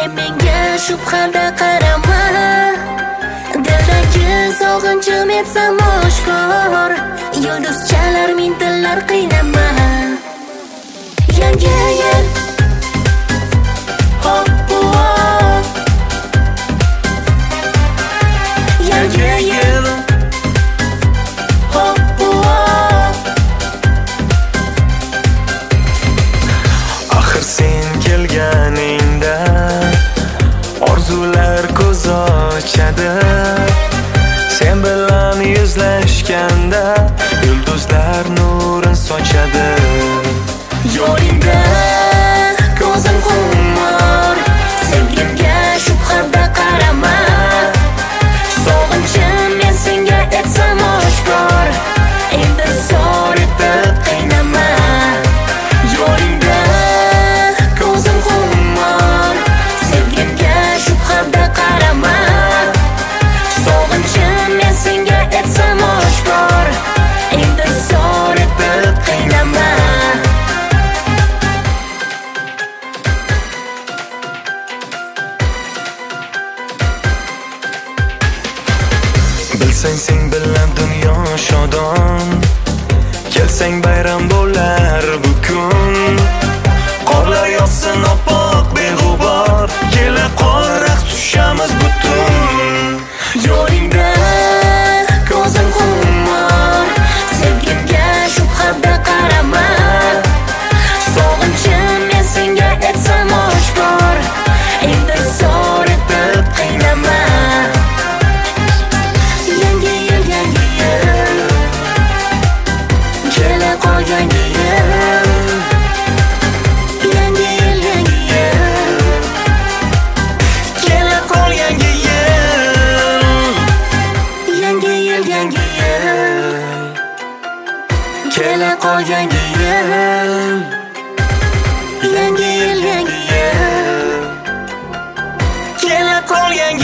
menga shubhada qarama. Dildagi sog'inchim etsam oshkor, yulduzchalar mintillar qiynama. Yangi yil hop hop, yangi yil hop hop. Axir sen kelganingda orzular ko'z ochadi. Sen bilan yuzlashganda yulduzlar nurin sochadi. Yo'lingda ko'zim xumor, sevgimga shubhada qarama. Sog'inchim men senga etsam oshkor, endi so'ritib qiynama. Yo'lingda ko'zim xumor, sevgimga shubhada qarama. Sog'inchim men senga etsam oshkor, endi so'ritib qiynama. Bilsang sen bilan dunyo shodon, kelsang bayram bo'lar bu kun. Qorlar yog'sin oppoq beg'ubor, kela qor raqs tushamiz butun. Yo'lingda ko'zim xumor, sevgimga shubhada qarama. Sog'inchim men senga etsam oshkor, endi so'ritib qiynama. Yangi yil kela qol, yangi yil. Yangi yil Kela qol yangi yil. yangi yil kela qol, yangi yil. Yangi yil Kela qol yangi